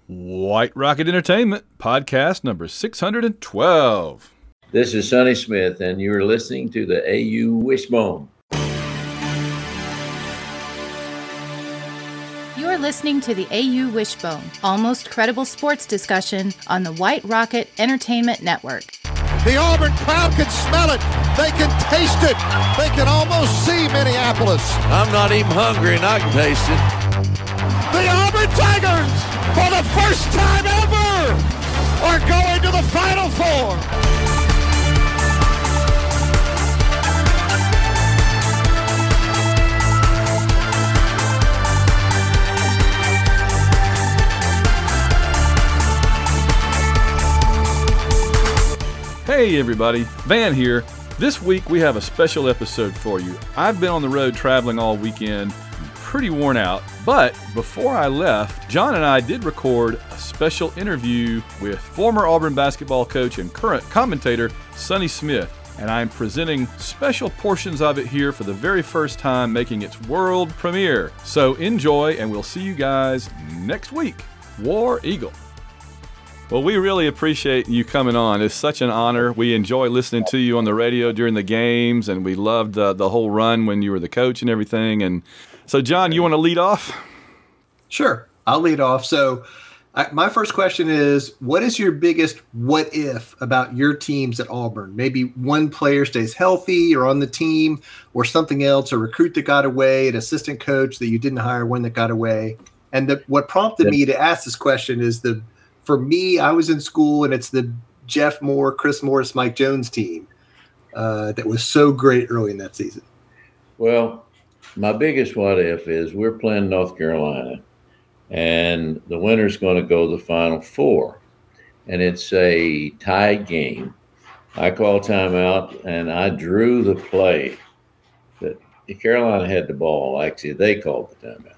White Rocket Entertainment, podcast number 612. This is Sonny Smith, and you're listening to the AU Wishbone. You're listening to the AU Wishbone, almost credible sports discussion on the White Rocket Entertainment Network. The Auburn crowd can smell it. They can taste it. They can almost see Minneapolis. I'm not even hungry, and I can taste it. The Auburn Tigers, for the first time ever, are going to the Final Four. Hey everybody, Van here. This week we have a special episode for you. I've been on the road traveling all weekend, pretty worn out, but before I left, John and I did record a special interview with former Auburn basketball coach and current commentator Sonny Smith, and I'm presenting special portions of it here for the very first time, making its world premiere. So enjoy, and we'll see you guys next week. War Eagle. Well, we really appreciate you coming on. It's such an honor. We enjoy listening to you on the radio during the games, and we loved the whole run when you were the coach and everything. And so, John, you want to lead off? Sure, I'll lead off. So my first question is, what is your biggest what if about your teams at Auburn? Maybe one player stays healthy or on the team, or something else, a recruit that got away, an assistant coach that you didn't hire, one that got away. And what prompted me to ask this question is for me, I was in school, and it's the Jeff Moore, Chris Morris, Mike Jones team that was so great early in that season. Well, my biggest what if is we're playing North Carolina, and the winner's going to go to the Final Four, and it's a tied game. I call timeout, and I drew the play that Carolina had the ball. Actually, they called the timeout.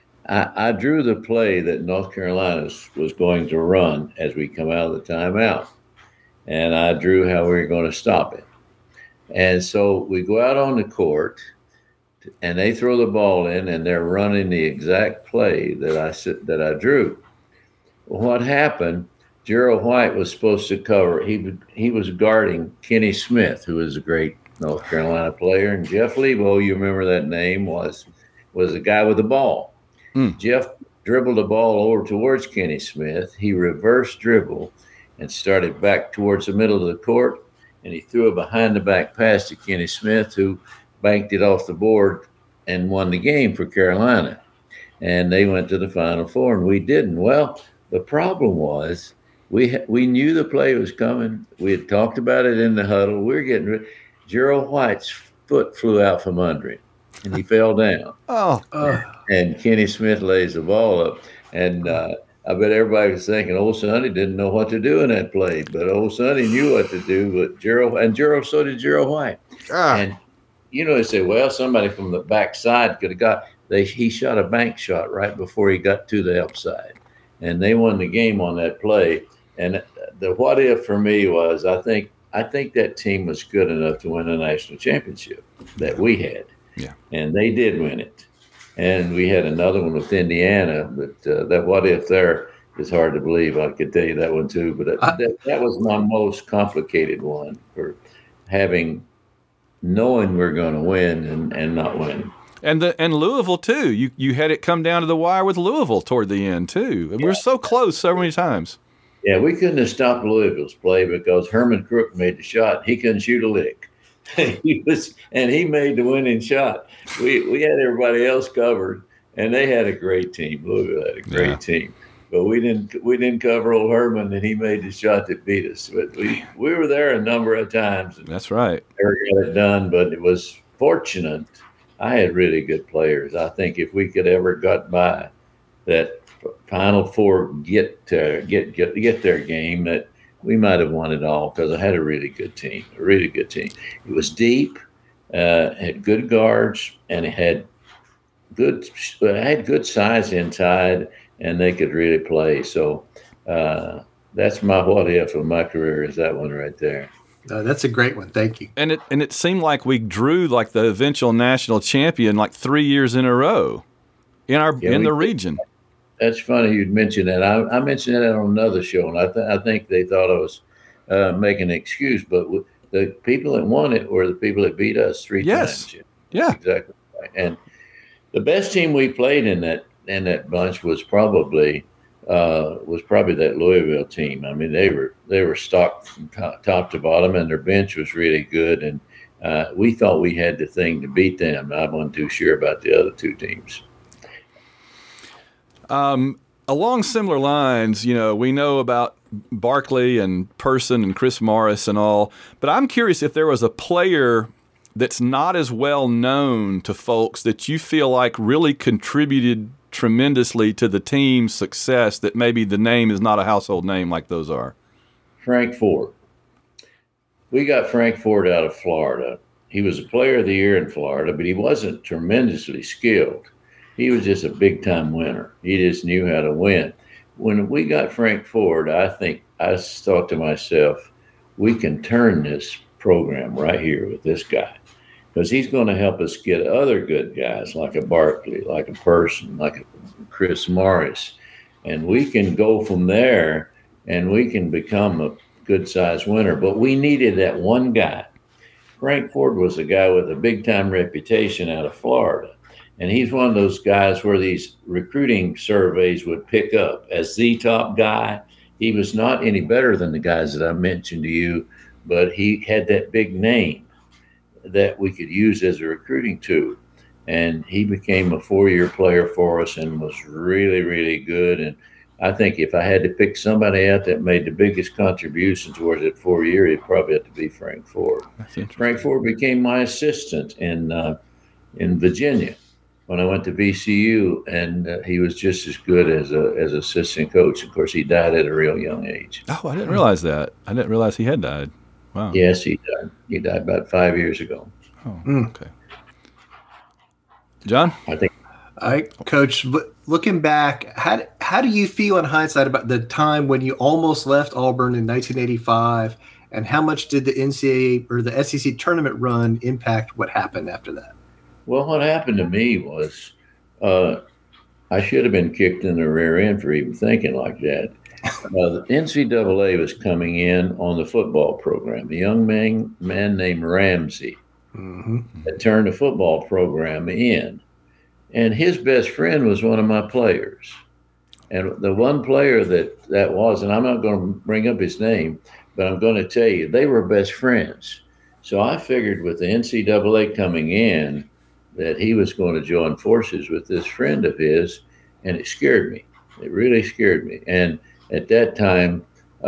I drew the play that North Carolina was going to run as we come out of the timeout, and I drew how we were going to stop it. And so we go out on the court, and they throw the ball in, and they're running the exact play that I drew. Well, what happened? Gerald White was supposed to cover. He was guarding Kenny Smith, who is a great North Carolina player, and Jeff Lebo, you remember that name, was the guy with the ball. Jeff dribbled the ball over towards Kenny Smith. He reverse dribbled and started back towards the middle of the court, and he threw a behind-the-back pass to Kenny Smith, who banked it off the board and won the game for Carolina. And they went to the Final Four, and we didn't. Well, the problem was we knew the play was coming. We had talked about it in the huddle. We were getting – Gerald White's foot flew out from under him, and he fell down. And Kenny Smith lays the ball up. And I bet everybody was thinking, old Sonny didn't know what to do in that play. But old Sonny knew what to do. But so did Gerald White. And, they say, well, somebody from the backside could have got – he shot a bank shot right before he got to the upside. And they won the game on that play. And the what if for me was I think that team was good enough to win a national championship that we had. Yeah. And they did win it. And we had another one with Indiana, but that what if there is hard to believe. I could tell you that one too, but that was my most complicated one for knowing we're going to win and not winning. And Louisville too. You had it come down to the wire with Louisville toward the end too. And we were so close so many times. Yeah, we couldn't have stopped Louisville's play because Herman Crook made the shot. He couldn't shoot a lick. He made the winning shot. We had everybody else covered, and they had a great team. Louisville had a great team, but we didn't cover old Herman, and he made the shot that beat us. But we were there a number of times. That's right. Never got it done, but it was fortunate. I had really good players. I think if we could ever got by that Final Four, get their game, that we might have won it all because I had a really good team. It was deep, had good guards, and it had good size inside, and they could really play. So that's my what if of my career is that one right there. That's a great one. Thank you. And it seemed like we drew like the eventual national champion like 3 years in a row in the region. That's funny you'd mention that. I mentioned that on another show, and I think they thought I was making an excuse, but the people that won it were the people that beat us 3 times. Yeah, exactly right. And the best team we played in that bunch was probably that Louisville team. I mean, they were stocked from top to bottom, and their bench was really good. And we thought we had the thing to beat them. I wasn't too sure about the other 2 teams. Along similar lines, we know about Barkley and Person and Chris Morris and all, but I'm curious if there was a player that's not as well known to folks that you feel like really contributed tremendously to the team's success, that maybe the name is not a household name like those are. Frank Ford. We got Frank Ford out of Florida. He was a player of the year in Florida, but he wasn't tremendously skilled. He was just a big-time winner. He just knew how to win. When we got Frank Ford, I think I thought to myself, we can turn this program right here with this guy, because he's going to help us get other good guys like a Barkley, like a Person, like a Chris Morris. And we can go from there, and we can become a good-sized winner. But we needed that one guy. Frank Ford was a guy with a big-time reputation out of Florida. And he's one of those guys where these recruiting surveys would pick up as the top guy. He was not any better than the guys that I mentioned to you, but he had that big name that we could use as a recruiting tool. And he became a 4-year player for us and was really, really good. And I think if I had to pick somebody out that made the biggest contribution towards that 4-year, it'd probably have to be Frank Ford. Frank Ford became my assistant in Virginia when I went to VCU, and he was just as good as assistant coach. Of course, he died at a real young age. Oh, I didn't realize that. I didn't realize he had died. Wow. Yes, he died. He died about 5 years ago. Oh, okay. John? I think. All right, Coach, looking back, how do you feel in hindsight about the time when you almost left Auburn in 1985, and how much did the NCAA or the SEC tournament run impact what happened after that? Well, what happened to me was I should have been kicked in the rear end for even thinking like that. The NCAA was coming in on the football program. A young man named Ramsey had turned the football program in. And his best friend was one of my players. And the one player that was, and I'm not going to bring up his name, but I'm going to tell you, they were best friends. So I figured with the NCAA coming in that he was going to join forces with this friend of his, and it scared me. It really scared me. And at that time,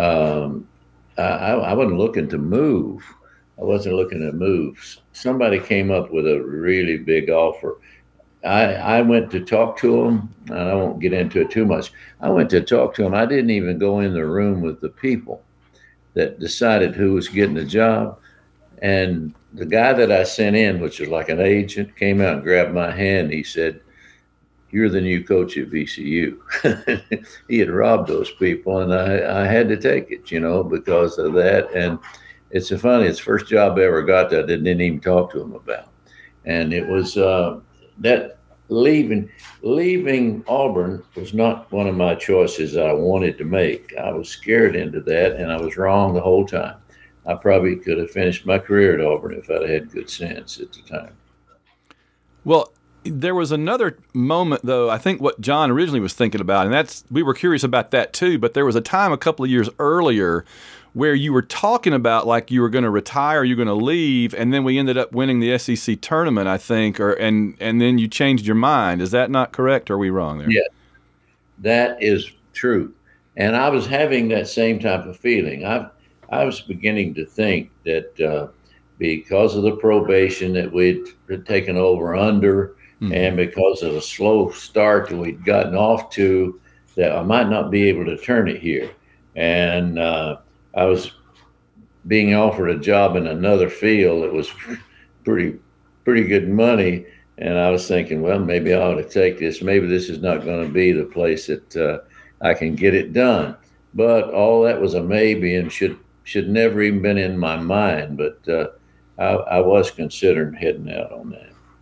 I wasn't looking to move. I wasn't looking to move. Somebody came up with a really big offer. I went to talk to him, and I won't get into it too much. I went to talk to him. I didn't even go in the room with the people that decided who was getting the job. And the guy that I sent in, which was like an agent, came out and grabbed my hand. He said, "You're the new coach at VCU." He had robbed those people, and I had to take it, because of that. And it's funny, it's the first job I ever got that I didn't even talk to him about. And it was that leaving Auburn was not one of my choices that I wanted to make. I was scared into that, and I was wrong the whole time. I probably could have finished my career at Auburn if I'd had good sense at the time. Well, there was another moment, though, I think what John originally was thinking about, and we were curious about that too, but there was a time a couple of years earlier where you were talking about like you were going to retire, you're going to leave, and then we ended up winning the SEC tournament, I think, and then you changed your mind. Is that not correct, or are we wrong there? Yeah, that is true. And I was having that same type of feeling. I was beginning to think that because of the probation that we'd taken over under, and because of the slow start that we'd gotten off to, that I might not be able to turn it here. And I was being offered a job in another field that was pretty good money. And I was thinking, well, maybe I ought to take this. Maybe this is not going to be the place that I can get it done. But all that was a maybe and should never even been in my mind. But I was considering heading out on that.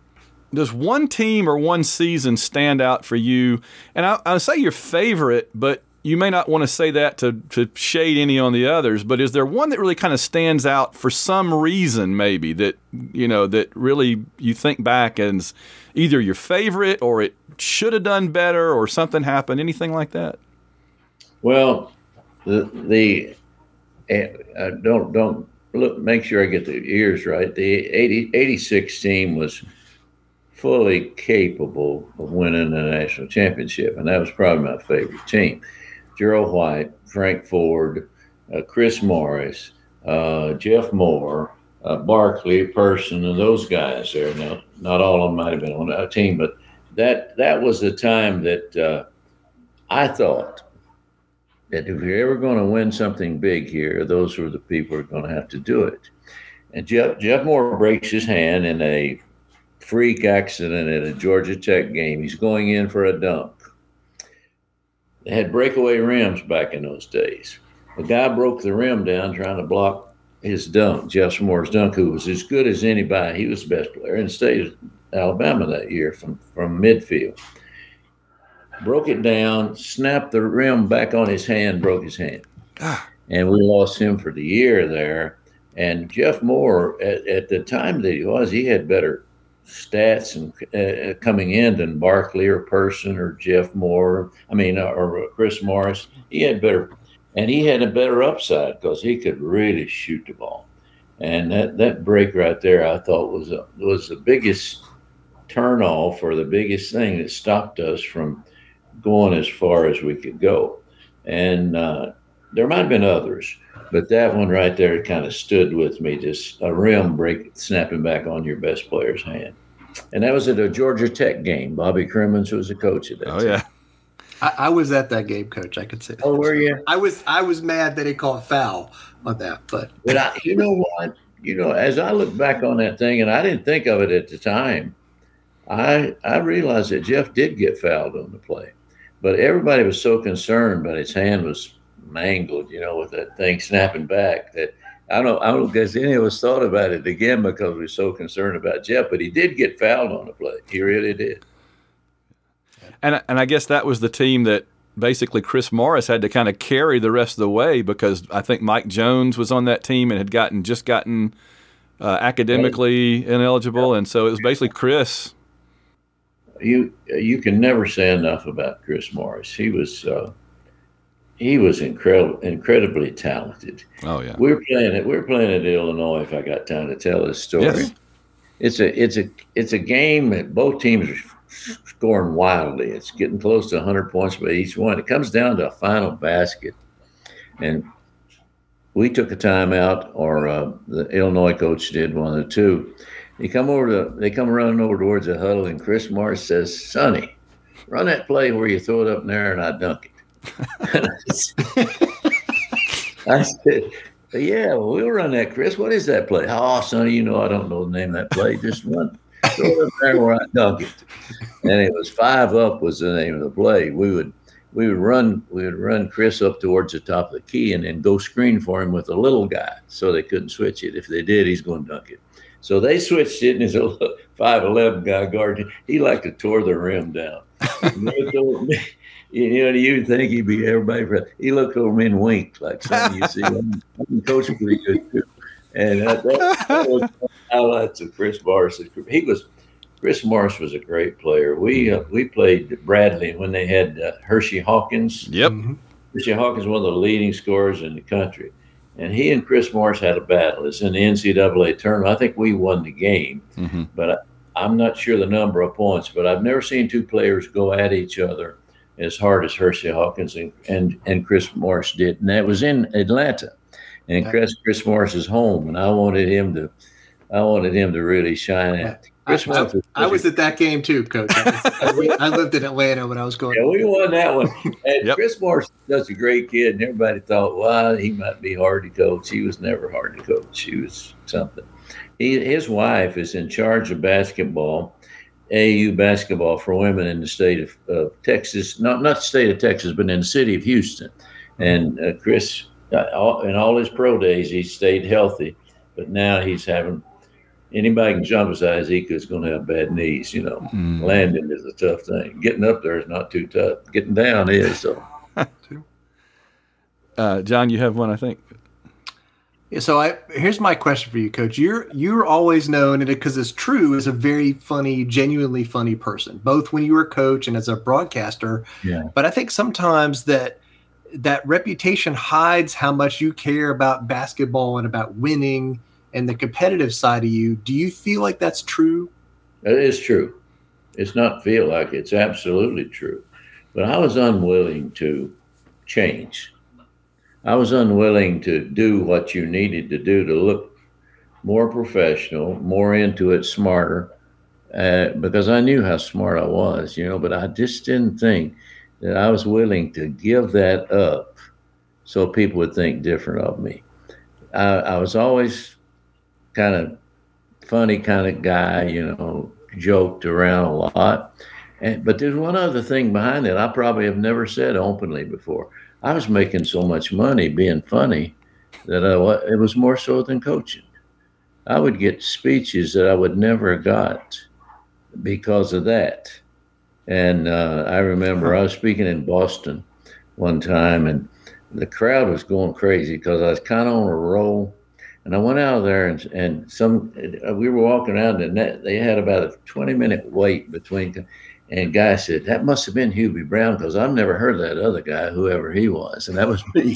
does one team or one season stand out for you? And I'll say your favorite, but you may not want to say that to shade any on the others, but is there one that really kind of stands out for some reason, maybe, that, that really you think back as either your favorite or it should have done better or something happened, anything like that? Well, don't look, make sure I get the years right. The 86 team was fully capable of winning a national championship, and that was probably my favorite team. Gerald White, Frank Ford, Chris Morris, Jeff Moore, Barkley, Person, and those guys there. Now, not all of them might have been on our team, but that was the time that I thought that if you're ever going to win something big here, those were the people who are going to have to do it. And Jeff Moore breaks his hand in a freak accident at a Georgia Tech game. He's going in for a dunk. They had breakaway rims back in those days. The guy broke the rim down trying to block his dunk, Jeff Moore's dunk, who was as good as anybody. He was the best player in the state of Alabama that year from midfield. Broke it down, snapped the rim back on his hand, broke his hand. And we lost him for the year there. And Jeff Moore, at the time that he had better stats and coming in than Barkley or Person or Jeff Moore, or Chris Morris. He had better, and he had a better upside because he could really shoot the ball. And that break right there, I thought was the biggest turnoff or the biggest thing that stopped us from going as far as we could go. And there might have been others, but that one right there kind of stood with me, just a rim break, snapping back on your best player's hand. And that was at a Georgia Tech game. Bobby Crimmins was the coach of that team. Yeah. I was at that game, Coach. I could say that. Oh, were you? I was mad that he called foul on that. But you know what? As I look back on that thing, and I didn't think of it at the time, I realized that Jeff did get fouled on the play. But everybody was so concerned, but his hand was mangled, with that thing snapping back, that I don't guess any of us thought about it again because we were so concerned about Jeff. But he did get fouled on the play. He really did. And I guess that was the team that basically Chris Morris had to kind of carry the rest of the way, because I think Mike Jones was on that team and had gotten academically ineligible, and so it was basically Chris. You can never say enough about Chris Morris. He was incredibly talented. Oh yeah. We're playing at Illinois. If I got time to tell this story, yes. It's a game that both teams are scoring wildly. It's getting close to 100 points by each one. It comes down to a final basket, and we took a timeout, or the Illinois coach did, one of the two. They come running over towards the huddle, and Chris Morris says, "Sonny, run that play where you throw it up in there and I dunk it." I said, "Yeah, well, we'll run that, Chris. What is that play?" "Oh, Sonny, I don't know the name of that play. Just run, throw it up there where I dunk it." And it was 5 up was the name of the play. We would run Chris up towards the top of the key and then go screen for him with a little guy so they couldn't switch it. If they did, he's going to dunk it. So they switched it, and his 5'11" guy guarded. He liked to tore the rim down. You'd think he'd be everybody. He looked over me and winked like something you see. I'm coaching pretty good too. And that was highlights of Chris Morris. Chris Morris was a great player. We played Bradley when they had Hershey Hawkins. Yep. Hershey Hawkins, one of the leading scorers in the country. And he and Chris Morris had a battle. It's in the NCAA tournament. I think we won the game, but I'm not sure the number of points. But I've never seen two players go at each other as hard as Hershey Hawkins and Chris Morris did. And that was in Atlanta. And Chris Morris is home, and I wanted him to really shine out. I was at that game too, Coach. I lived in Atlanta when I was going. Yeah, we won that one. And Chris Morris was a great kid, and everybody thought, well, he might be hard to coach. He was never hard to coach. He was something. His wife is in charge of basketball, AAU basketball for women in the state of Texas. Not the state of Texas, but in the city of Houston. And Chris, in all his pro days, he stayed healthy, but now he's having anybody can jump as high as Ika is going to have bad knees. Landing is a tough thing. Getting up there is not too tough. Getting down is. So, John, you have one, I think. Yeah, so here's my question for you, Coach. You're always known, and because it's true, as a very funny, genuinely funny person, both when you were a coach and as a broadcaster. Yeah. But I think sometimes that reputation hides how much you care about basketball and about winning and the competitive side of you. Do you feel like that's true? It is true. It's not feel like it's absolutely true. But I was unwilling to change. I was unwilling to do what you needed to do to look more professional, more into it, smarter, because I knew how smart I was, but I just didn't think that I was willing to give that up so people would think different of me. I was always kind of funny kind of guy, joked around a lot. But there's one other thing behind it I probably have never said openly before. I was making so much money being funny that it was more so than coaching. I would get speeches that I would never have got because of that. And I remember I was speaking in Boston one time, and the crowd was going crazy because I was kind of on a roll. And I went out there, and we were walking around, and they had about a 20-minute wait between. And a guy said, "That must have been Hubie Brown, because I've never heard of that other guy, whoever he was." And that was me.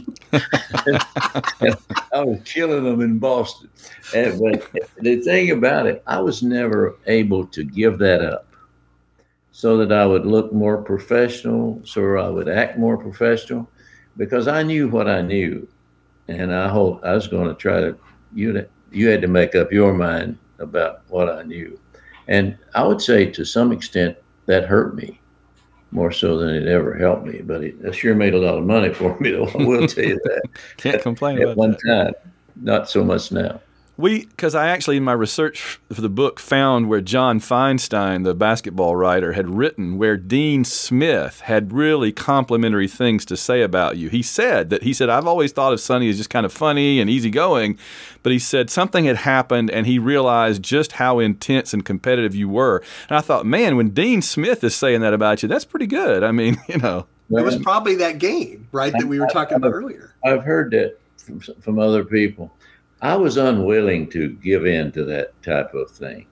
And I was killing them in Boston. But the thing about it, I was never able to give that up so that I would look more professional, so I would act more professional, because I knew what I knew. And I was going to try to, you had to make up your mind about what I knew. And I would say to some extent, that hurt me more so than it ever helped me. But it sure made a lot of money for me, though. I will tell you that. Can't complain about at one that. time. Not so much now. Because I actually, in my research for the book, found where John Feinstein, the basketball writer, had written where Dean Smith had really complimentary things to say about you. He said, I've always thought of Sonny as just kind of funny and easygoing, but he said something had happened and he realized just how intense and competitive you were. And I thought, man, when Dean Smith is saying that about you, that's pretty good. I mean, It was probably that game, right, that we were talking about earlier. I've heard that from other people. I was unwilling to give in to that type of thing,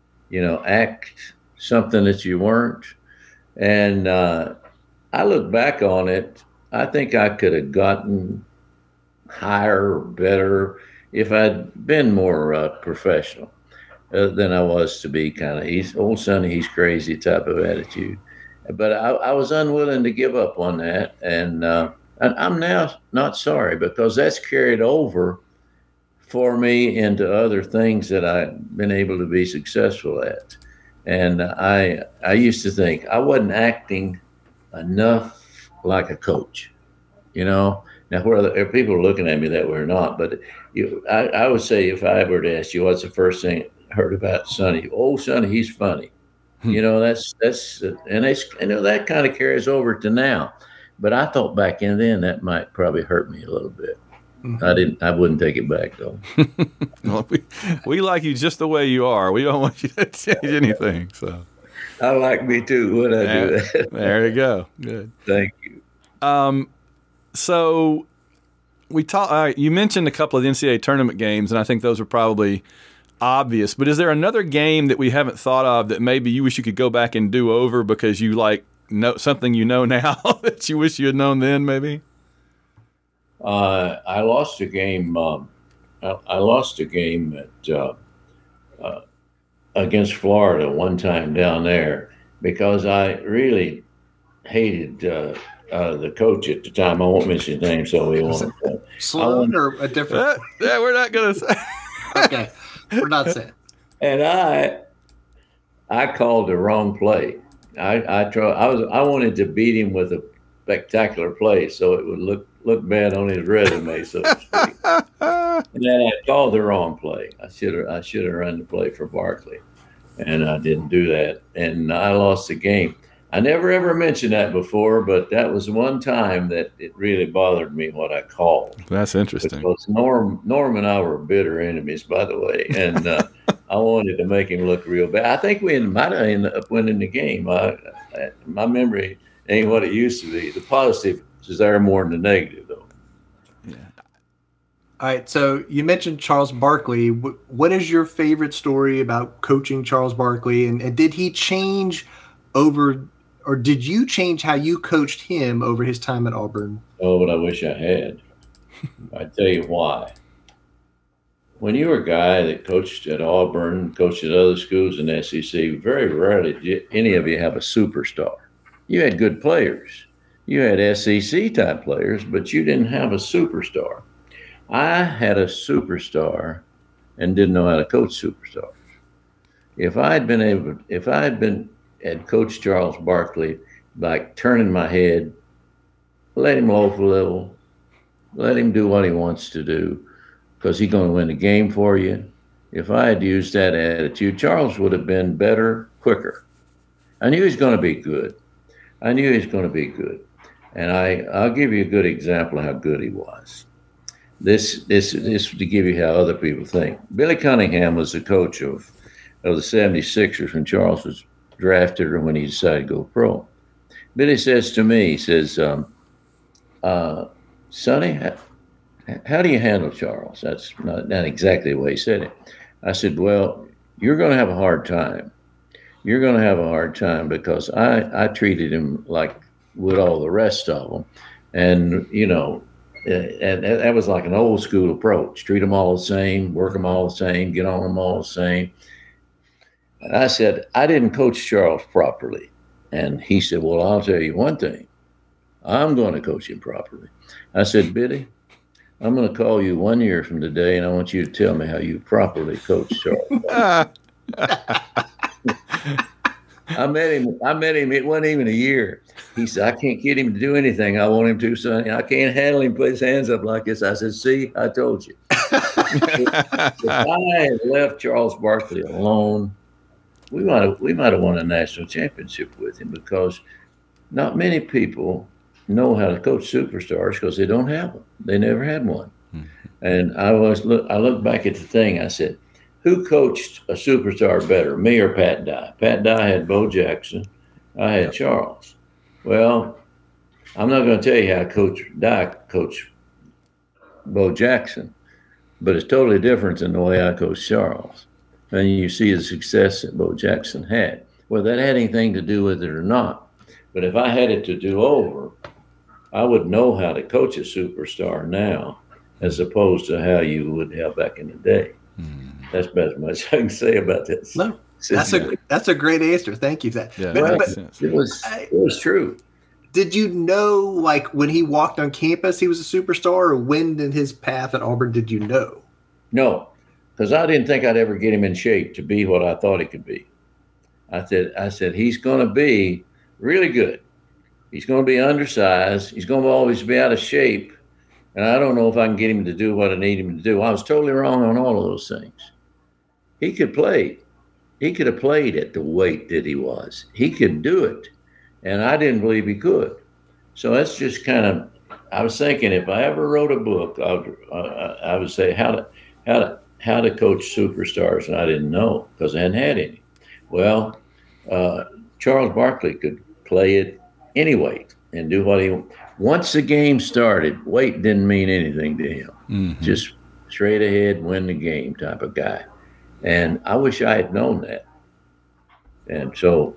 act something that you weren't. And I look back on it, I think I could have gotten higher or better if I'd been more professional than I was to be kind of, old Sonny, he's crazy type of attitude. But I was unwilling to give up on that. And I'm now not sorry, because that's carried over for me into other things that I've been able to be successful at. And I used to think I wasn't acting enough like a coach, Now, whether people are looking at me that way or not, but I would say, if I were to ask you, what's the first thing I heard about Sonny? Oh, Sonny, he's funny. That's and that kind of carries over to now. But I thought back in then that might probably hurt me a little bit. Mm-hmm. I wouldn't take it back, though. Well, we like you just the way you are. We don't want you to change anything. So I like me too. Would I do that? There you go. Good. Thank you. So we talked. You mentioned a couple of the NCAA tournament games, and I think those are probably obvious. But is there another game that we haven't thought of that maybe you wish you could go back and do over because you know something now that you wish you had known then, maybe? I lost a game. I lost a game against Florida one time down there because I really hated the coach at the time. I won't mention his name, so we won't. Sloan or a different? Yeah, we're not going to say. Okay, we're not saying. And I called the wrong play. I wanted to beat him with a spectacular play, so it would look bad on his resume, so to speak. And then I called the wrong play. I should have run the play for Barkley, and I didn't do that, and I lost the game. I never ever mentioned that before, but that was one time that it really bothered me what I called. That's interesting. Because Norm and I were bitter enemies, by the way, and I wanted to make him look real bad. I think we might have ended up winning the game. My memory ain't what it used to be. The positive is there more than the negative, though. All right, so you mentioned Charles Barkley. What is your favorite story about coaching Charles Barkley? And did he change over, or did you change how you coached him over his time at Auburn? Oh, but I wish I had. I tell you why. When you were a guy that coached at Auburn, coached at other schools in the SEC, very rarely did any of you have a superstar. You had good players. You had SEC-type players, but you didn't have a superstar. I had a superstar and didn't know how to coach superstars. If I had coached Charles Barkley, like turning my head, let him loaf a little, let him do what he wants to do, because he's going to win the game for you. If I had used that attitude, Charles would have been better, quicker. I knew he was going to be good. And I'll give you a good example of how good he was. This to give you how other people think. Billy Cunningham was the coach of the 76ers when Charles was drafted or when he decided to go pro. Billy says to me, he says, Sonny, how do you handle Charles? That's not exactly the way he said it. I said, well, you're going to have a hard time. You're going to have a hard time because I treated him like with all the rest of them. And, and that was like an old school approach. Treat them all the same, work them all the same, get on them all the same. And I said, I didn't coach Charles properly. And he said, well, I'll tell you one thing. I'm going to coach him properly. I said, Billy, I'm going to call you 1 year from today, and I want you to tell me how you properly coach Charles. I met him. It wasn't even a year. He said, I can't get him to do anything I want him to, Sonny. I can't handle him put his hands up like this. I said, see, I told you. If I had left Charles Barkley alone, we might have won a national championship with him, because not many people know how to coach superstars because they don't have them. They never had one. Mm-hmm. And I look back at the thing. I said, who coached a superstar better, me or Pat Dye? Pat Dye had Bo Jackson. I had Charles. Well, I'm not going to tell you how Coach Dye coached Bo Jackson, but it's totally different than the way I coached Charles. And you see the success that Bo Jackson had. Whether that had anything to do with it or not. But if I had it to do over, I would know how to coach a superstar now as opposed to how you would have back in the day. That's about as much I can say about this. No, that's a great answer. Thank you for that. Yeah, but it was true. Did you know, like, when he walked on campus, he was a superstar, or when in his path at Auburn did you know? No, because I didn't think I'd ever get him in shape to be what I thought he could be. I said he's going to be really good. He's going to be undersized. He's going to always be out of shape. And I don't know if I can get him to do what I need him to do. I was totally wrong on all of those things. He could play. He could have played at the weight that he was. He could do it. And I didn't believe he could. So that's just kind of, I was thinking if I ever wrote a book, I would say how to coach superstars. And I didn't know because I hadn't had any. Well, Charles Barkley could play at any weight and do what he. Once the game started, weight didn't mean anything to him. Mm-hmm. Just straight ahead, win the game type of guy. And I wish I had known that. And so,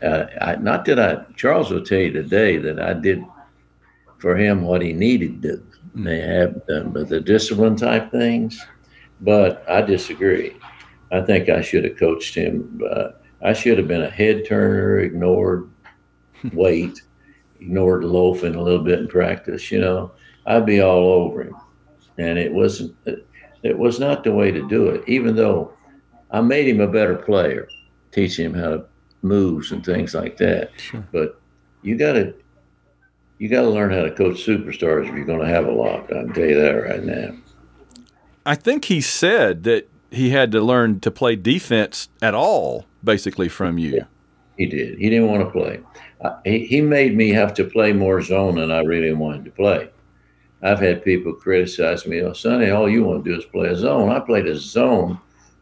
Charles will tell you today that I did for him what he needed to. They have done, but the discipline type things. But I disagree. I think I should have coached him. I should have been a head turner, ignored weight, ignored loafing a little bit in practice. I'd be all over him. And it was not the way to do it, even though I made him a better player, teaching him how to moves and things like that. Sure. But you got to learn how to coach superstars if you're going to have a lot. I can tell you that right now. I think he said that he had to learn to play defense at all, basically, from you. Yeah, he did. He didn't want to play. He made me have to play more zone than I really wanted to play. I've had people criticize me, Sonny, all you want to do is play a zone. I played a zone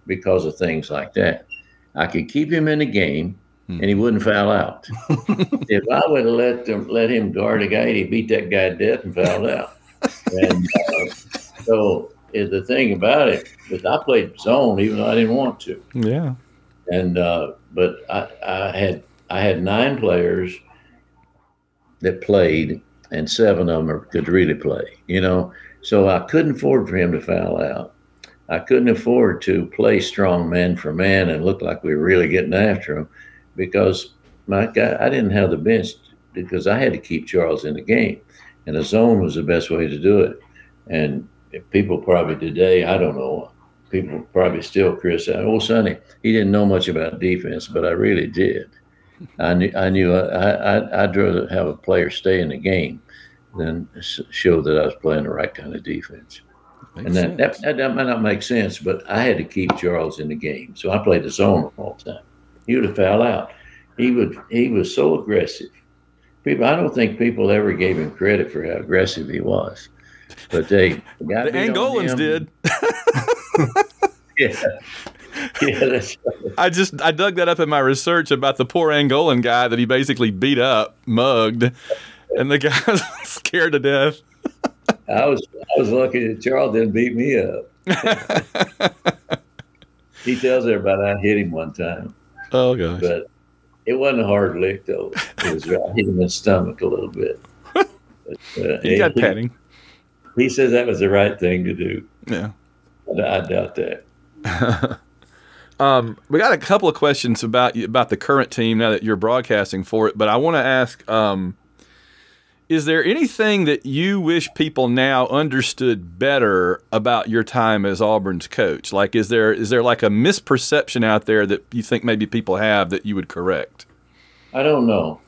because of things like that. I could keep him in the game, and he wouldn't foul out. If I would have let him guard a guy, he'd beat that guy to death and fouled out. And so the thing about it is I played zone even though I didn't want to. Yeah. And but I had 9 players that played, and 7 of them could really play. So I couldn't afford for him to foul out. I couldn't afford to play strong man for man and look like we were really getting after him, because I didn't have the bench, because I had to keep Charles in the game, and the zone was the best way to do it. And people probably today, I don't know, people probably still criticize, oh, Sonny, he didn't know much about defense, but I really did. I knew I'd rather have a player stay in the game than show that I was playing the right kind of defense. And that might not make sense, but I had to keep Charles in the game. So I played the zone all the time. He would have fouled out. He was so aggressive. I don't think people ever gave him credit for how aggressive he was. But the Angolans did. Yeah, that's right. I dug that up in my research about the poor Angolan guy that he basically beat up, mugged, and the guy was scared to death. I was lucky that Charles didn't beat me up. He tells everybody I hit him one time. Oh gosh! But it wasn't a hard lick though. It was I hit him in the stomach a little bit. But, he got petting. He says that was the right thing to do. Yeah, I doubt that. We got a couple of questions about the current team now that you're broadcasting for it, but I want to ask, is there anything that you wish people now understood better about your time as Auburn's coach? Like, is there like a misperception out there that you think maybe people have that you would correct? I don't know.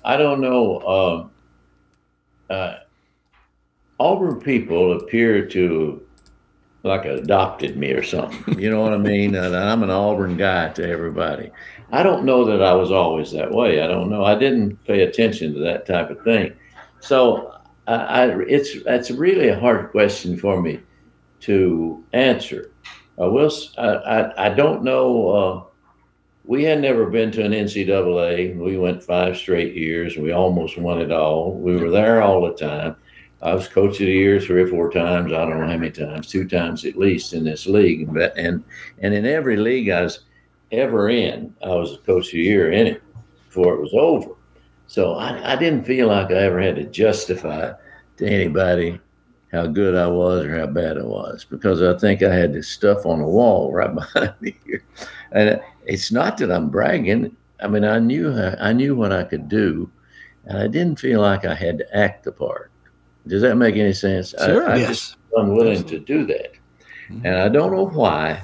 Auburn people appear to like adopted me or something. You know what I mean? And I'm an Auburn guy to everybody. I don't know that I was always that way. I don't know. I didn't pay attention to that type of thing. So it's really a hard question for me to answer. I don't know. We had never been to an NCAA. We went 5 straight years. We almost won it all. We were there all the time. I was coach of the year 3 or 4 times. I don't know how many times, 2 times at least in this league. And in every league I was ever in, I was coach of the year in it before it was over. So I didn't feel like I ever had to justify to anybody how good I was or how bad I was, because I think I had this stuff on the wall right behind me here. And it's not that I'm bragging. I mean, I knew what I could do, and I didn't feel like I had to act the part. Does that make any sense? Sure. I Yes. just unwilling to do that, and I don't know why.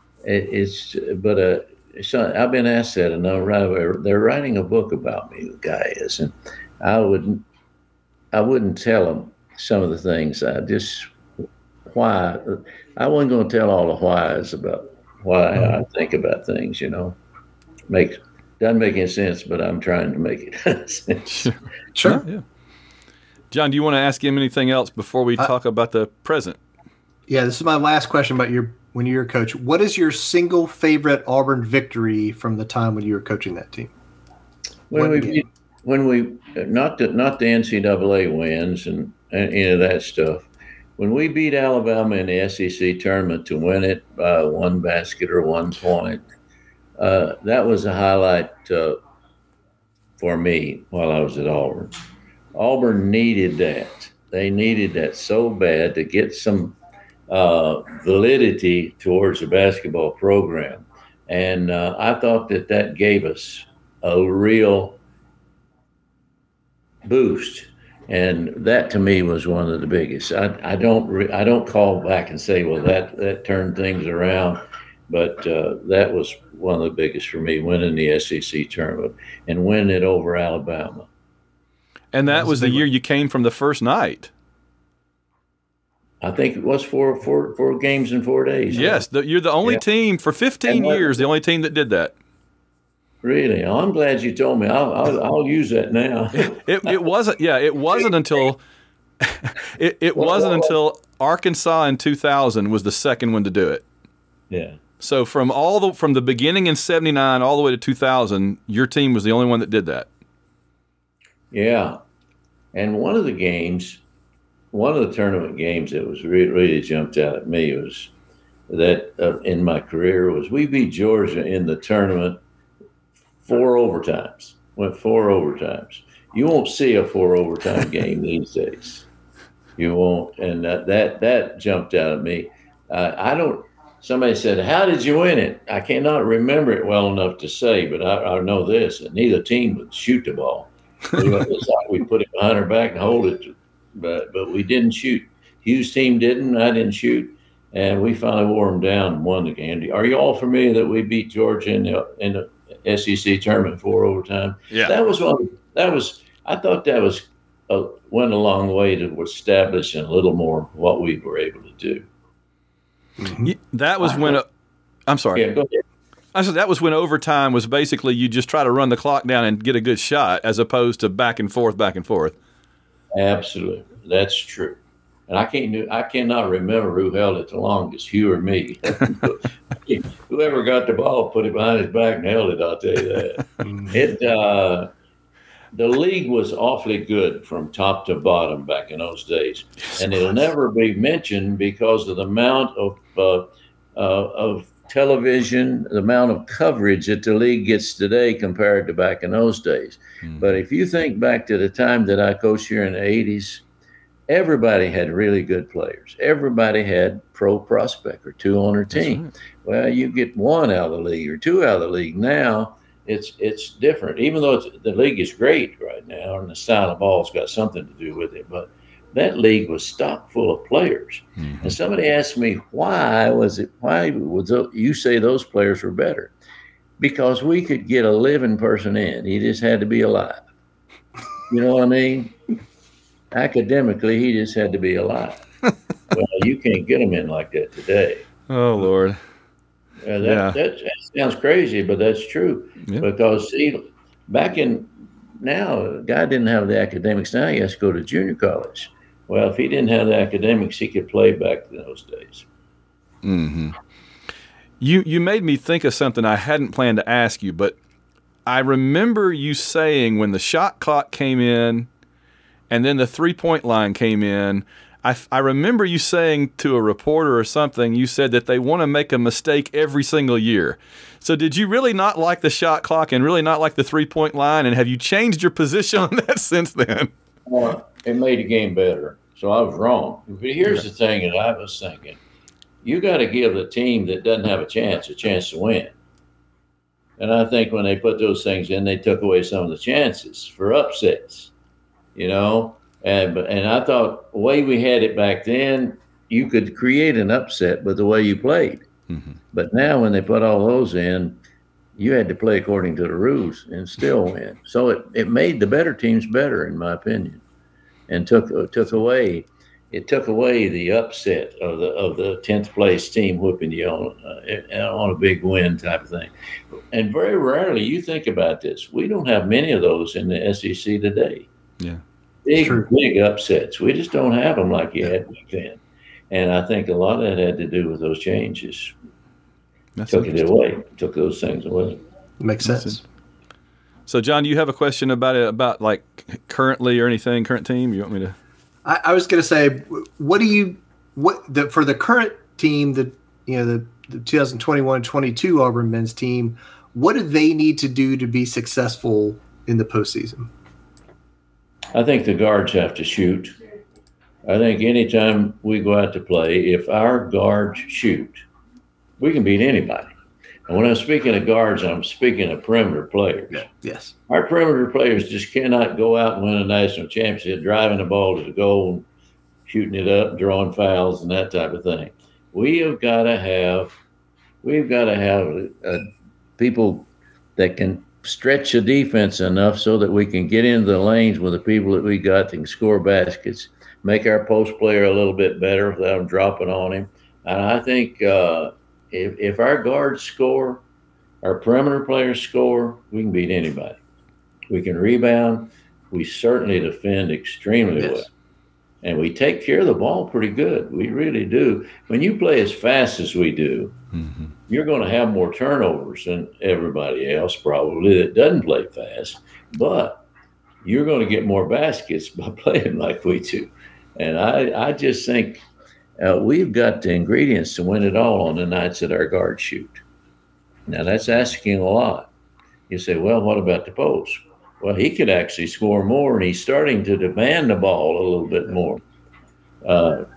So I've been asked that, and they're writing a book about me. The guy is, and I wouldn't tell them some of the things. Why I wasn't going to tell all the whys about why I think about things. Doesn't make any sense, but I'm trying to make it sense. Sure. Yeah. John, do you want to ask him anything else before we talk about the present? Yeah, this is my last question about when you were a coach. What is your single favorite Auburn victory from the time when you were coaching that team? When we not the NCAA wins and any of that stuff. When we beat Alabama in the SEC tournament to win it by 1 basket or 1 point, that was a highlight for me while I was at Auburn. Auburn needed that. They needed that so bad to get some validity towards the basketball program. And I thought that gave us a real boost. And that to me was one of the biggest. I don't call back and say, well, that turned things around. But that was one of the biggest for me, winning the SEC tournament and winning it over Alabama. And that was the year you came from the first night. I think it was 4 games in 4 days. Yes, you're the only team for 15 years, the only team that did that. Really? Oh, I'm glad you told me. I'll use that now. It wasn't. Yeah, it wasn't until it wasn't until Arkansas in 2000 was the second one to do it. Yeah. So from the beginning in '79 all the way to 2000, your team was the only one that did that. Yeah. And one of the tournament games that was really jumped out at me was that in my career was we beat Georgia in the tournament 4 overtimes. Went 4 overtimes. You won't see a 4 overtime game these days. You won't. And that jumped out at me. Somebody said, "How did you win it?" I cannot remember it well enough to say, but I know this: that neither team would shoot the ball. We put it behind our back and hold it, but we didn't shoot. Hughes' team didn't. I didn't shoot, and we finally wore them down and won the game. Are you all familiar that we beat Georgia in the SEC tournament 4 overtime? Yeah, that was one. I thought that was went a long way to establishing a little more what we were able to do. That was when. I'm sorry. Yeah, go ahead. I said that was when overtime was basically you just try to run the clock down and get a good shot, as opposed to back and forth. Absolutely, that's true. And I cannot remember who held it the longest, Hugh or me. Whoever got the ball, put it behind his back and held it. I'll tell you that. The league was awfully good from top to bottom back in those days, and it'll never be mentioned because of the amount of television, the amount of coverage that the league gets today compared to back in those days. But if you think back to the time that I coached here in the 80s, everybody had really good players. Everybody had pro prospect or 2 on their team. Right. Well, you get 1 out of the league or 2 out of the league. Now it's different, even though the league is great right now and the style of ball's got something to do with it. But that league was stocked full of players. And somebody asked me, why would you say those players were better? Because we could get a living person in. He just had to be alive. You know what I mean? Academically, he just had to be alive. Well, you can't get him in like that today. Oh, Lord. That sounds crazy, but that's true. Yeah. Because, see, now, a guy didn't have the academics. Now he has to go to junior college. Well, if he didn't have the academics, he could play back in those days. Mm-hmm. You made me think of something I hadn't planned to ask you, but I remember you saying when the shot clock came in and then the 3-point line came in, I remember you saying to a reporter or something, you said that they want to make a mistake every single year. So did you really not like the shot clock and really not like the 3-point line? And have you changed your position on that since then? It made the game better. So I was wrong. But here's the thing that I was thinking. You got to give the team that doesn't have a chance to win. And I think when they put those things in, they took away some of the chances for upsets, you know. And I thought the way we had it back then, you could create an upset with the way you played. Mm-hmm. But now when they put all those in, you had to play according to the rules and still win. So it made the better teams better, in my opinion, and took away the upset of the 10th place team whooping you on a big win type of thing. And very rarely, you think about this, we don't have many of those in the SEC today. Yeah. Big upsets. We just don't have them like you had back then. And I think a lot of that had to do with those changes. Took those things away. Makes sense. So, John, do you have a question about like currently or anything, current team? You want me to? I was going to say, for the current team, the 2021-22 Auburn men's team, what do they need to do to be successful in the postseason? I think the guards have to shoot. I think anytime we go out to play, if our guards shoot, we can beat anybody. And when I'm speaking of guards, I'm speaking of perimeter players. Yeah. Yes. Our perimeter players just cannot go out and win a national championship driving the ball to the goal and shooting it up, drawing fouls and that type of thing. We've got to have people that can stretch the defense enough so that we can get into the lanes with the people that we got that can score baskets, make our post player a little bit better without them dropping on him. And I think if our guards score, our perimeter players score, we can beat anybody. We can rebound. We certainly defend extremely well. And we take care of the ball pretty good. We really do. When you play as fast as we do, you're going to have more turnovers than everybody else probably that doesn't play fast. But you're going to get more baskets by playing like we do. And I just think we've got the ingredients to win it all on the nights that our guards shoot. Now, that's asking a lot. You say, well, what about the post? Well, he could actually score more, and he's starting to demand the ball a little bit more. I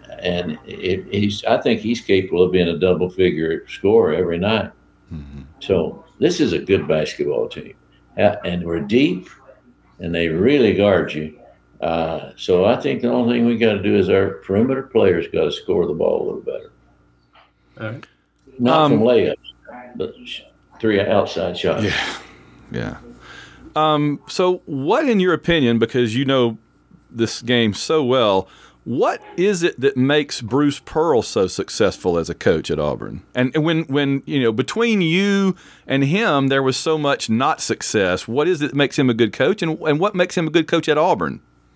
think he's capable of being a double-figure scorer every night. So this is a good basketball team. And we're deep, and they really guard you. So I think the only thing we got to do is our perimeter players got to score the ball a little better. All right. Not from layups, but 3 outside shots. Yeah. So what, in your opinion, because you know this game so well, what is it that makes Bruce Pearl so successful as a coach at Auburn? And when you know, between you and him, there was so much not success. What is it that makes him a good coach, and what makes him a good coach at Auburn?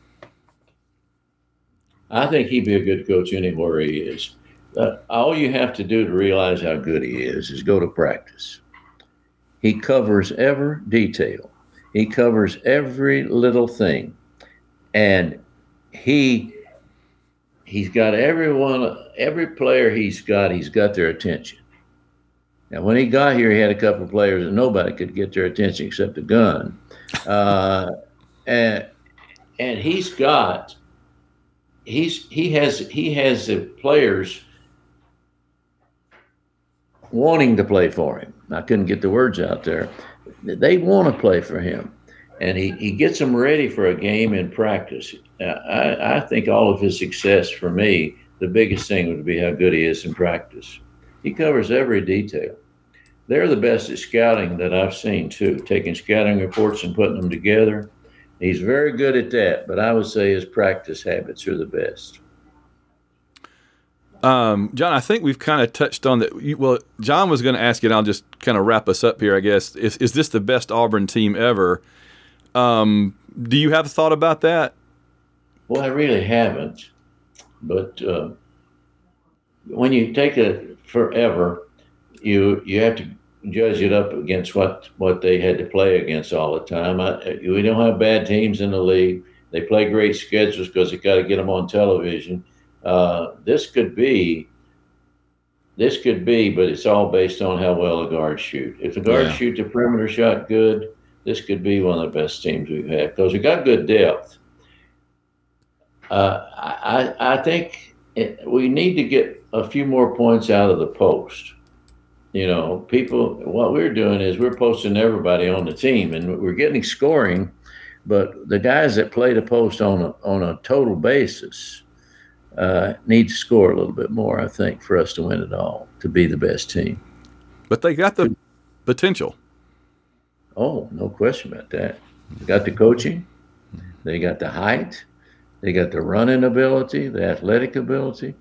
I think he'd be a good coach anywhere he is. All you have to do to realize how good he is go to practice. He covers every detail. He covers every little thing. And he's got every player he's got their attention. Now, when he got here, he had a couple of players that nobody could get their attention except the gun. And he has the players wanting to play for him. I couldn't get the words out there. They want to play for him, and he gets them ready for a game in practice. I think all of his success, for me, the biggest thing would be how good he is in practice. He covers every detail. They're the best at scouting that I've seen, too, taking scouting reports and putting them together. He's very good at that, but I would say his practice habits are the best. John, I think we've kind of touched on that. Well, John was going to ask you, and I'll just kind of wrap us up here, I guess. Is this the best Auburn team ever? Do you have a thought about that? Well, I really haven't. But when you take it forever, you have to judge it up against what they had to play against all the time. We don't have bad teams in the league. They play great schedules because they got to get them on television. This could be, but it's all based on how well the guards shoot. If the guards shoot the perimeter shot good, this could be one of the best teams we've had because we got good depth. I think we need to get a few more points out of the post. You know, what we're doing is we're posting everybody on the team, and we're getting scoring, but the guys that play the post on a total basis need to score a little bit more, I think, for us to win it all, to be the best team. But they got the potential. Oh, no question about that. They got the coaching. They got the height. They got the running ability, the athletic ability.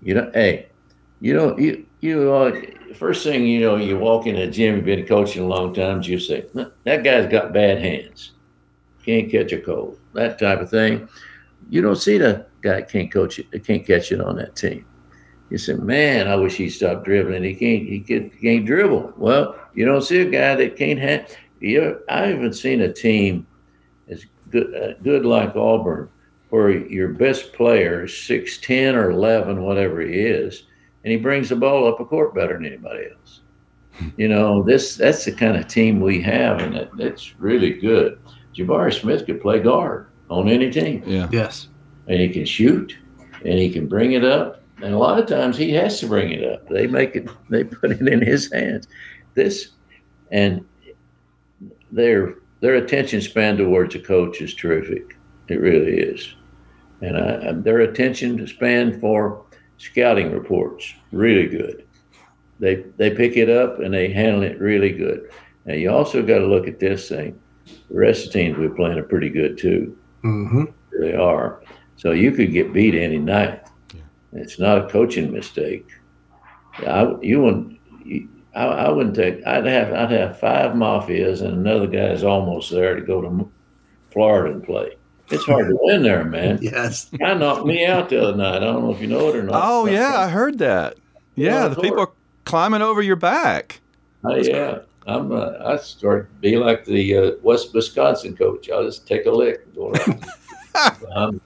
First thing you know, you walk in a gym, you've been coaching a long time, you say, that guy's got bad hands. Can't catch a cold. That type of thing. You don't see the guy can't catch it on that team. You say, man, I wish he'd stop dribbling. He can't dribble. Well, you don't see a guy that can't I haven't seen a team as good like Auburn where your best player is 6'10" or 11, whatever he is, and he brings the ball up a court better than anybody else. You know, that's the kind of team we have, and it's really good. Jabari Smith could play guard on any team. Yeah. Yes. And he can shoot, and he can bring it up. And a lot of times he has to bring it up. They put it in his hands. Their attention span towards a coach is terrific. It really is. And their attention span for scouting reports, really good. They pick it up and they handle it really good. Now, you also got to look at this thing. The rest of the teams we're playing are pretty good, too. Mm-hmm. They are. So you could get beat any night. Yeah. It's not a coaching mistake. I'd have 5 Mafias and another guy's almost there to go to Florida and play. It's hard to win there, man. Yes. Guy knocked me out the other night. I don't know if you know it or not. Oh, yeah, I heard that. Yeah, the people are climbing over your back. Yeah. I start to be like the West Wisconsin coach. I'll just take a lick and go around.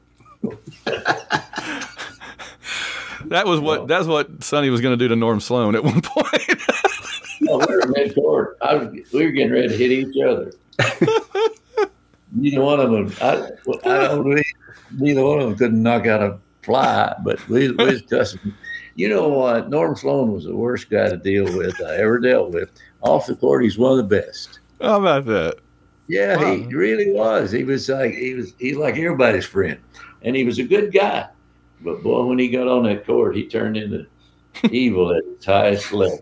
That's what Sonny was going to do to Norm Sloan at one point. No, we were in midcourt. We were getting ready to hit each other. Neither one of them. Neither one of them couldn't knock out a fly, but we was cussing. You know what? Norm Sloan was the worst guy to deal with I ever dealt with. Off the court, he's one of the best. How about that? Yeah, Wow. He really was. He's like everybody's friend, and he was a good guy. But boy, when he got on that court, he turned into evil at its highest level.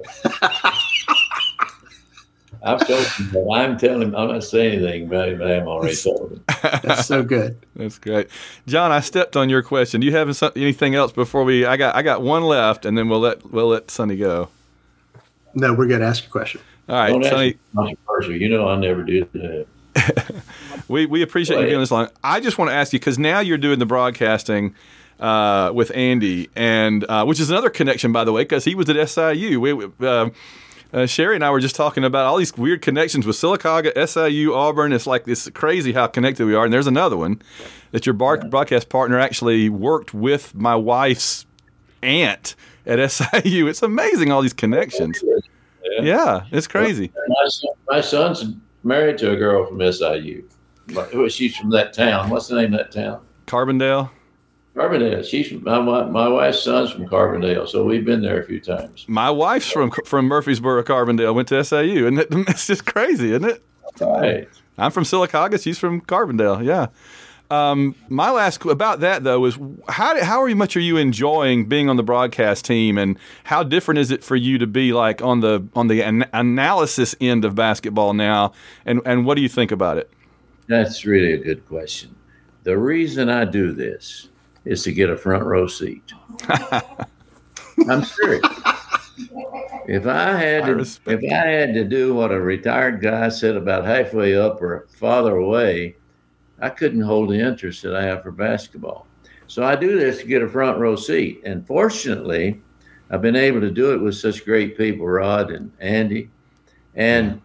I've told him, but I'm telling him I'm not saying anything about him, but I'm already told him. That's so good. That's great, John. I stepped on your question. Do you have anything else before we? I got one left, and then we'll let Sonny go. No, we're going to ask a question. All right, Don't ask Sonny. me controversial. You know I never do that. We appreciate you being this long. I just want to ask you because now you're doing the broadcasting with Andy, and which is another connection, by the way, because he was at SIU. Sherry and I were just talking about all these weird connections with Sylacauga, SIU, Auburn. It's crazy how connected we are. And there's another one that your broadcast partner actually worked with my wife's aunt at SIU. It's amazing, all these connections. Yeah, it's crazy. My son's married to a girl from SIU. She's from that town. What's the name of that town? Carbondale. Carbondale. She's from, my wife's son's from Carbondale, so we've been there a few times. My wife's from Murfreesboro, Carbondale. Went to SIU, and it's just crazy, isn't it? Right. I'm from Sylacauga. She's from Carbondale. Yeah. My last about that though is how much are you enjoying being on the broadcast team, and how different is it for you to be like on the analysis end of basketball now, and what do you think about it? That's really a good question. The reason I do this is to get a front row seat. I'm serious. If I had to do what a retired guy said about halfway up or farther away, I couldn't hold the interest that I have for basketball. So I do this to get a front row seat. And fortunately, I've been able to do it with such great people, Rod and Andy. And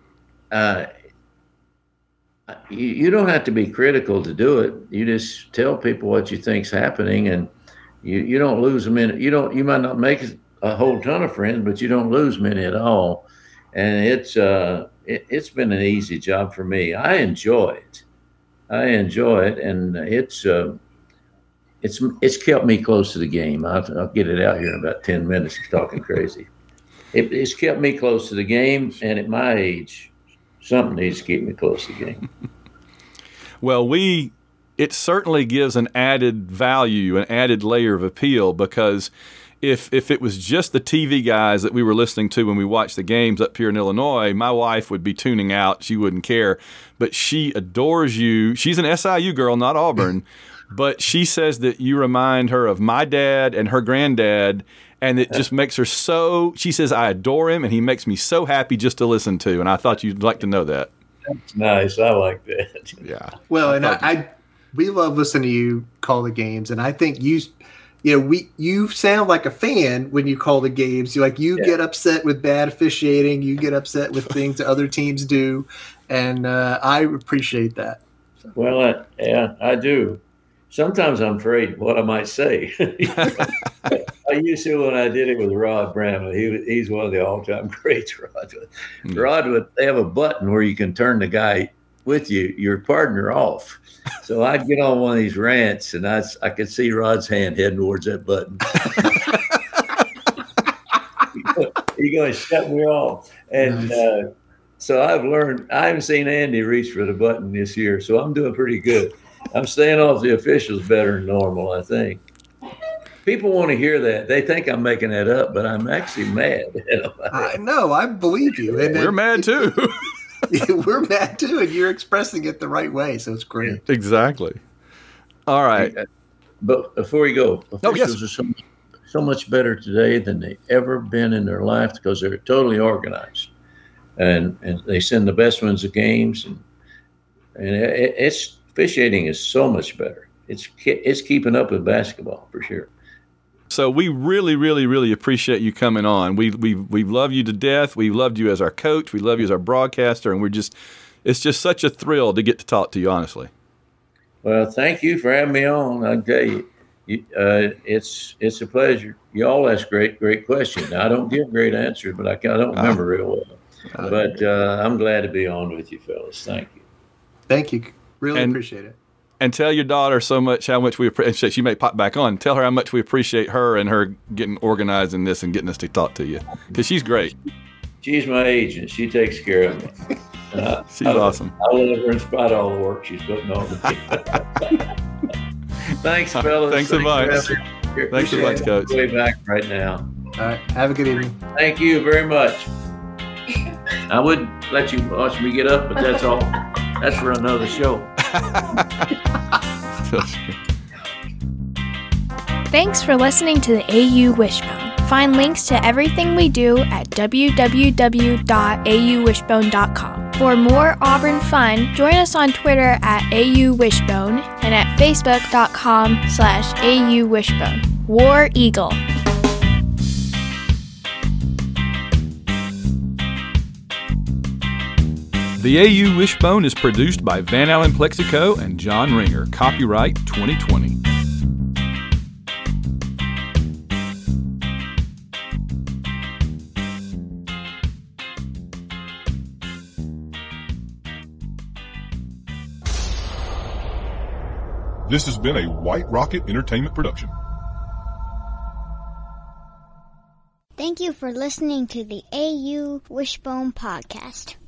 you don't have to be critical to do it. You just tell people what you think's happening, and you don't lose a minute. You might not make a whole ton of friends, but you don't lose many at all. And it's been an easy job for me. I enjoy it, and it's kept me close to the game. I'll get it out here in about 10 minutes. Talking crazy. It's kept me close to the game, and at my age, something needs to keep me close to the game. Well, it certainly gives an added value, an added layer of appeal, because if it was just the TV guys that we were listening to when we watched the games up here in Illinois, my wife would be tuning out. She wouldn't care. But she adores you. She's an SIU girl, not Auburn. But she says that you remind her of my dad and her granddad, and it just makes her so – she says, I adore him, and he makes me so happy just to listen to. And I thought you'd like to know that. That's nice. I like that. Yeah. Well, and we love listening to you call the games, and I think you sound like a fan when you call the games. You get upset with bad officiating, you get upset with things that other teams do, and I appreciate that. Well, I do. Sometimes I'm afraid what I might say. I used to when I did it with Rod Bramlett. He's one of the all-time greats, Rod. Rod they have a button where you can turn the guy with you, your partner, off. So I'd get on one of these rants, and I could see Rod's hand heading towards that button. He's going to shut me off. And so I've learned. I haven't seen Andy reach for the button this year, so I'm doing pretty good. I'm staying off the officials better than normal, I think. People want to hear that. They think I'm making that up, but I'm actually mad. I know. I believe you. And we're mad too. We're mad too, and you're expressing it the right way, so it's great. Exactly. All right. But before you go, officials are so much better today than they've ever been in their life because they're totally organized, and they send the best ones to games, and officiating is so much better. It's keeping up with basketball for sure. So we really, really, really appreciate you coming on. We love you to death. We loved you as our coach. We love you as our broadcaster, and it's just such a thrill to get to talk to you, honestly. Well, thank you for having me on. I tell you, it's a pleasure. You all ask great questions. Now, I don't give great answers, but I don't remember real well. But I'm glad to be on with you, fellas. Thank you. Thank you. Really appreciate it. And tell your daughter how much we appreciate. She may pop back on. Tell her how much we appreciate her and her getting organized in this and getting us to talk to you, because she's great. She's my agent. She takes care of me. She's awesome. I love her in spite of all the work she's putting on me. Thanks, fellas. Thanks so much. Thanks so much, Coach. Way back right now. All right. Have a good evening. Thank you very much. I would let you watch me get up, but that's all. That's for another show. Thanks for listening to the AU Wishbone. Find links to everything we do at www.auwishbone.com. For more Auburn fun, join us on Twitter at AU Wishbone and at facebook.com/AU Wishbone. War Eagle. The AU Wishbone is produced by Van Allen Plexico and John Ringer. Copyright 2020. This has been a White Rocket Entertainment production. Thank you for listening to the AU Wishbone podcast.